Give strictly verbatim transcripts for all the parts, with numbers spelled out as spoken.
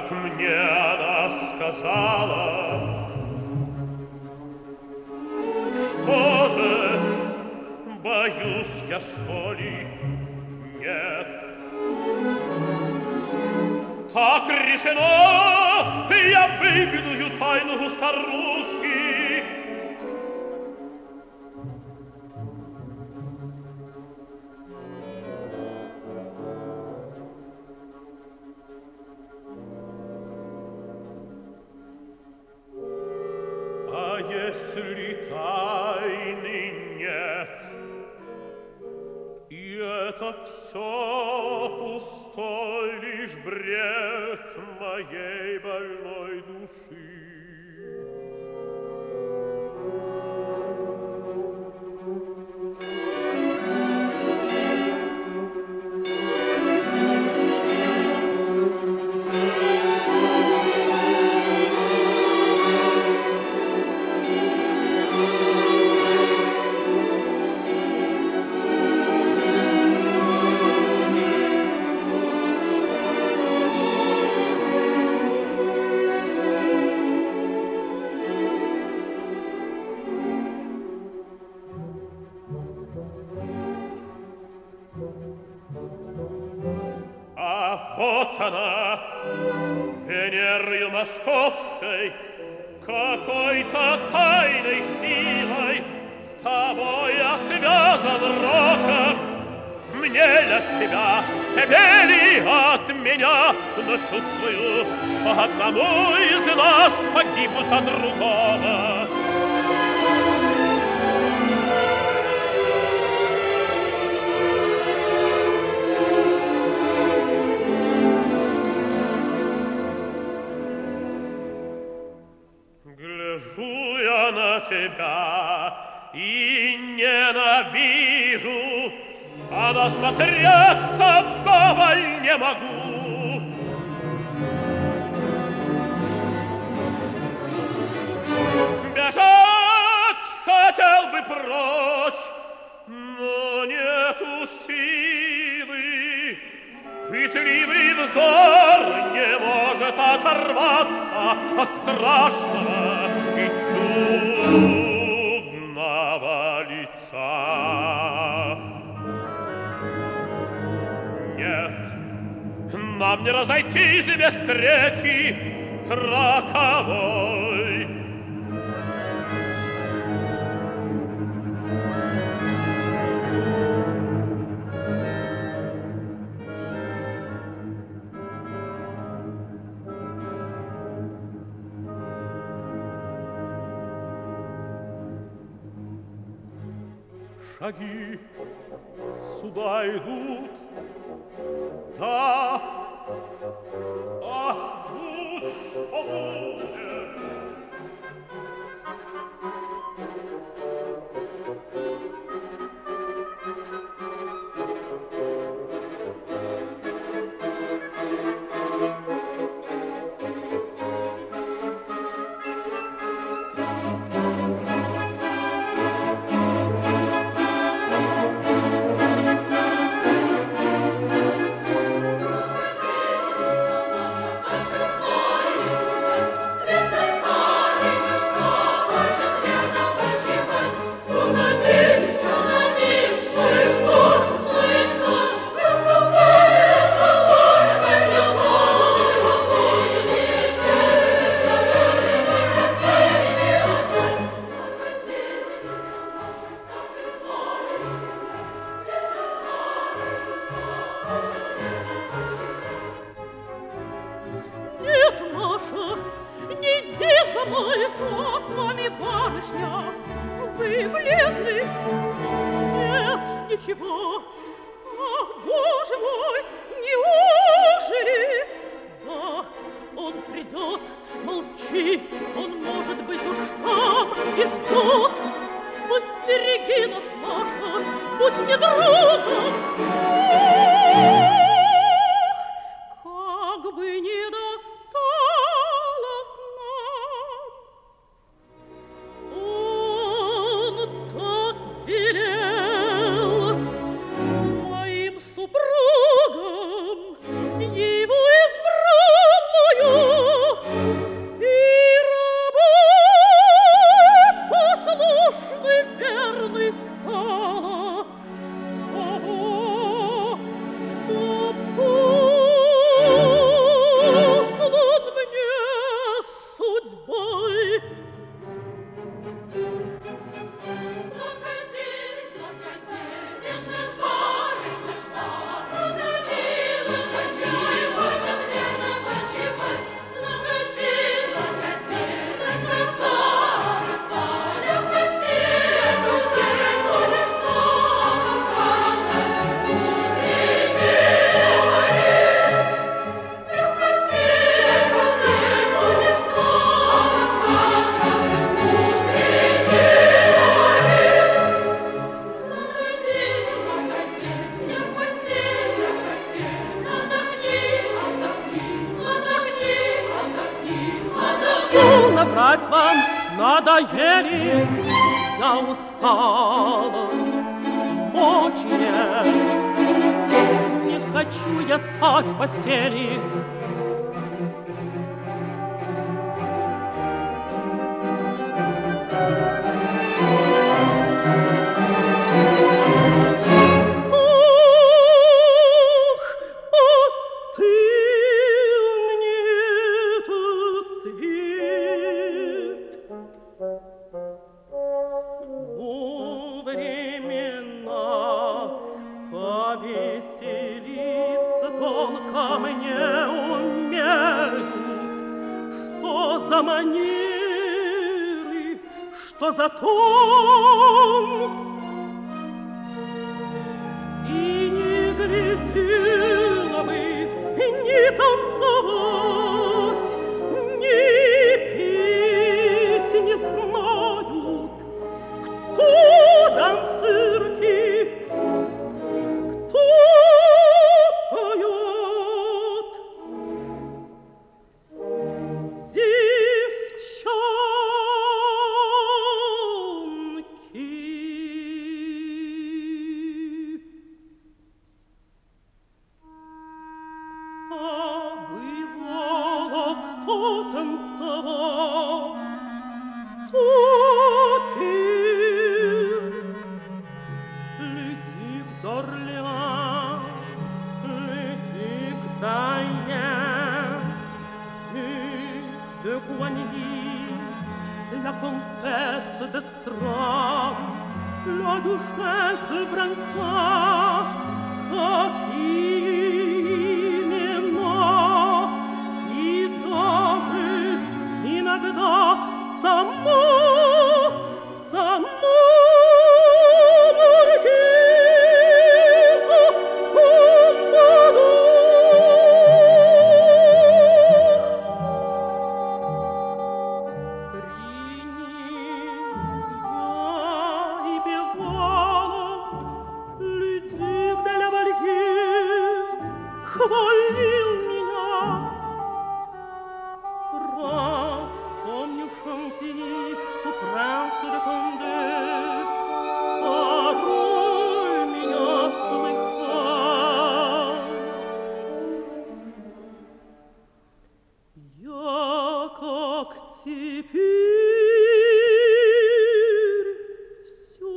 как мне она сказала. Что же, боюсь я, что ли? Нет. Так решено, я выведу тайну старухи. А если тайны нет, и это все пустой лишь бред моей больной души. Вот она, Венерою московской, какой-то тайной силой с тобой я связан роком. Мне ли от тебя, тебе ли от меня, но чувствую, что одному из нас погибнуть от другого. Гляжу я на тебя и ненавижу, а насмотреться вдоволь не могу. Бежать хотел бы прочь, но нету силы. Пытливый взор не может оторваться от страшного и чудного лица. Нет, нам не разойтись без встречи роковой. Шаги сюда идут, да, ах, будь что будет. Его избрал мою опять вам надоели, я устала, мочи нет. Не хочу я спать в постели. За тон и не глядела бы, не танцевать, не петь не знают, кто дансырки, кто поет. La comtesse d'Estrade, la duchesse de Brancas, какие имена, и даже иногда сама, сама маркиза Помпадур. Хвалил меня. Раз помню Шантини, у принца де Конде, порой меня слыхал. Я как теперь все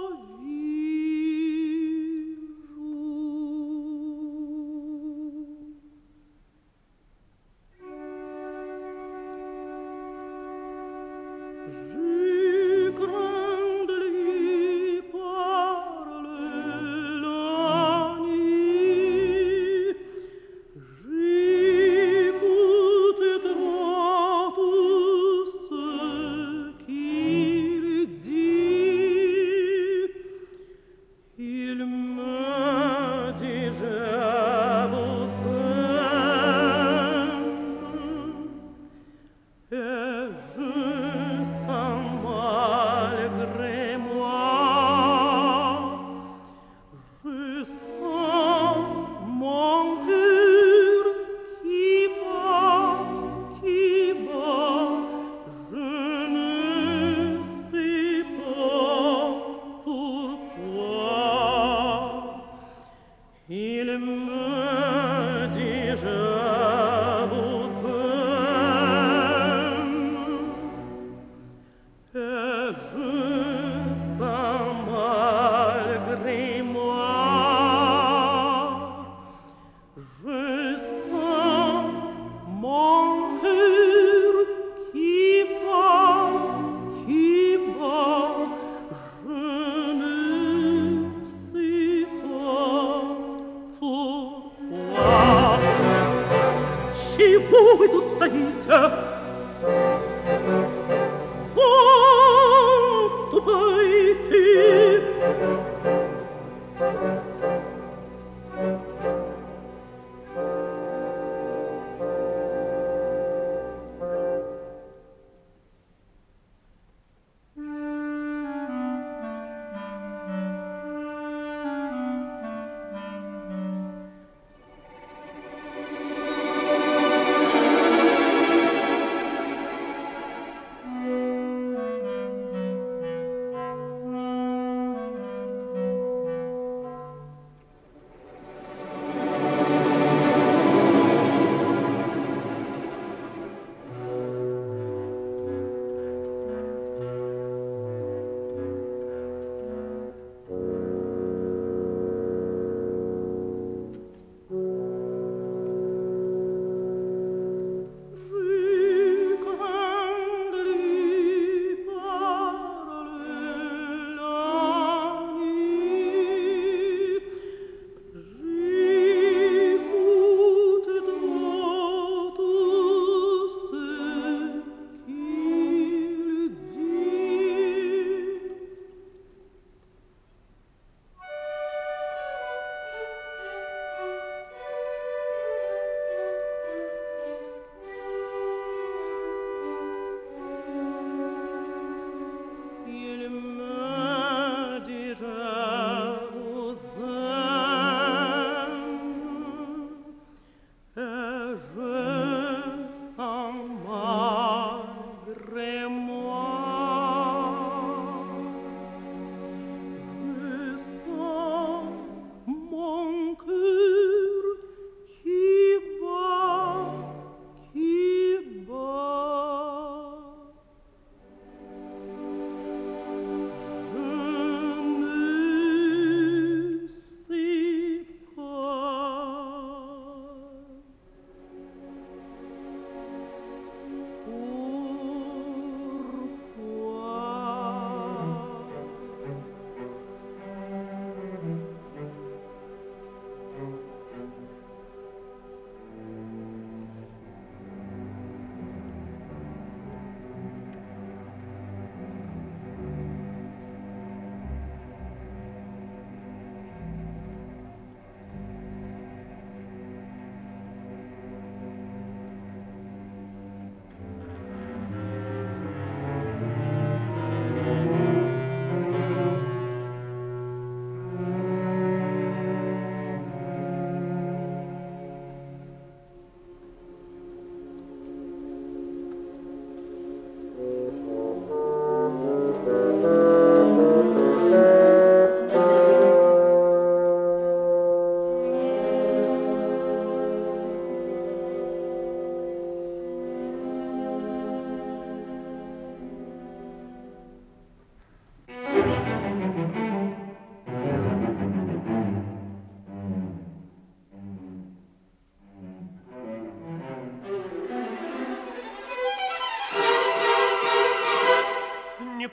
Чего вы тут стоите? Вон ступайте!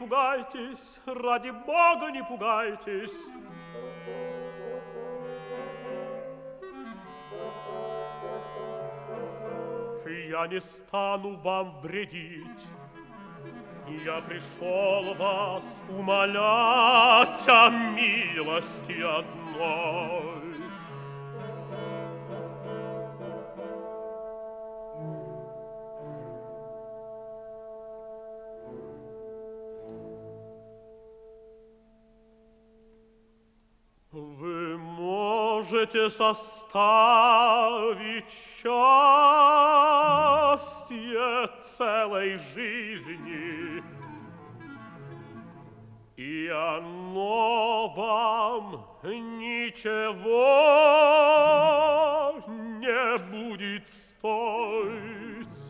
пугайтесь, ради Бога, не пугайтесь. Я не стану вам вредить. Я пришел вас умолять о милости одной. Вы можете составить счастье целой жизни, и оно вам ничего не будет стоить.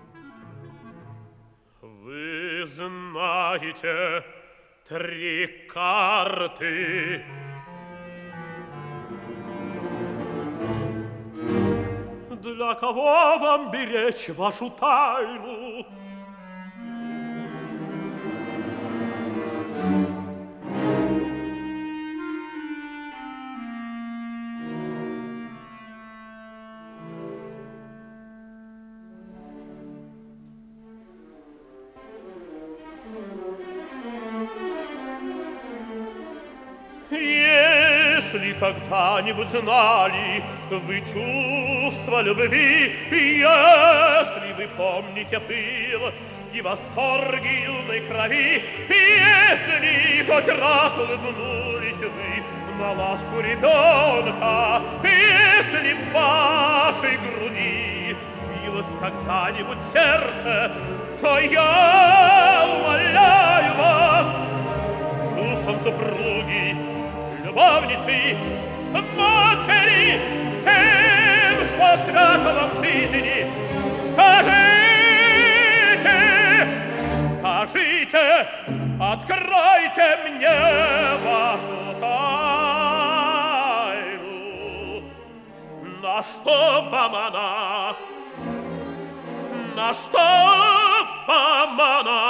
Вы знаете три карты. Для кого вам беречь вашу тайну? Если когда-нибудь знали вы чувство любви, если вы помните пыл и восторги юной крови, если хоть раз улыбнулись вы на ласку ребенка, если в вашей груди билось когда-нибудь сердце, то я умоляю вас чувством супруги, любовницы, матери, всем, что свято вам в жизни, скажите, скажите, откройте мне вашу тайну. На что вам она? На что вам она?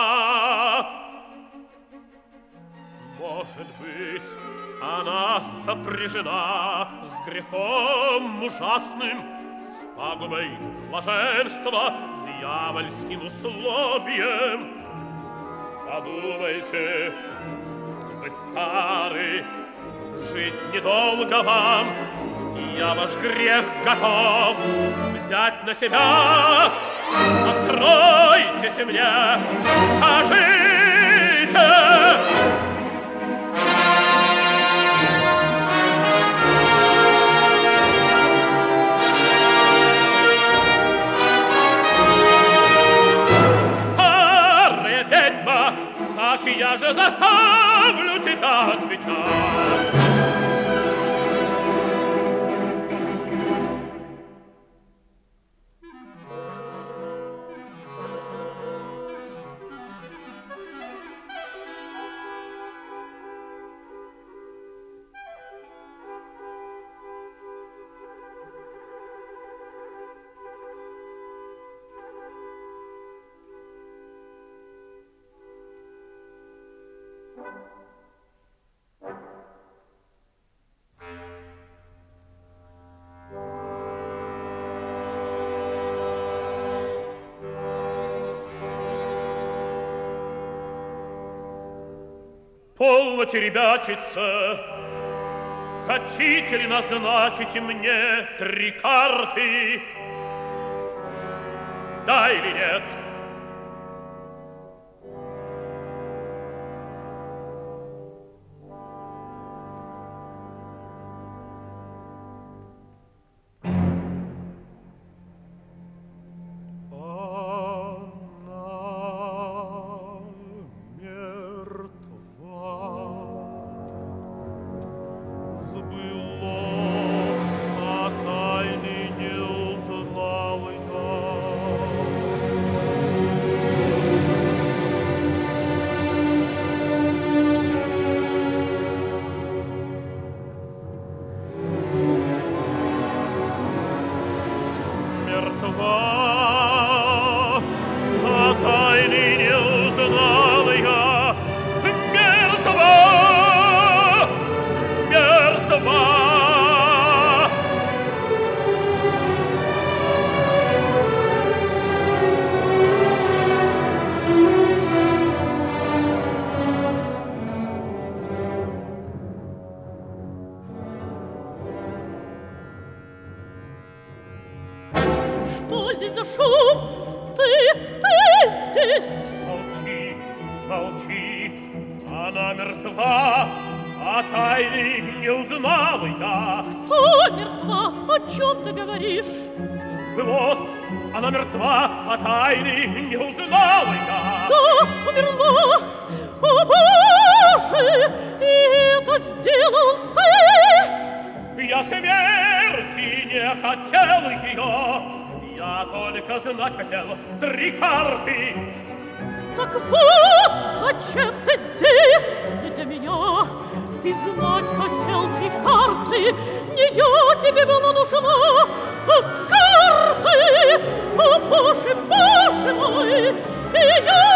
Может быть, она сопряжена с грехом ужасным, с пагубой блаженства, с дьявольским условием. Подумайте, вы стары, жить недолго вам, я ваш грех готов взять на себя. Откройтесь мне, скажите. Так я же заставлю тебя отвечать. Полноте ребячиться, хотите ли назначить мне три карты? Да или нет? Мертва, а тайны не узнал я. Что здесь за шум? Ты, ты здесь? Молчи, молчи, она мертва, а тайны не узнала я. Кто мертва? О чем ты говоришь? Сбылось, она мертва, а тайны не узнала я. Да, умерла! О, Боже! И это сделал ты! Я смерти не хотел ее, я только знать хотел три карты. Так вот, зачем ты здесь? Не для меня. Ты знать хотел три карты. Не я тебе была нужна, а карты. О, Боже, Боже мой! И я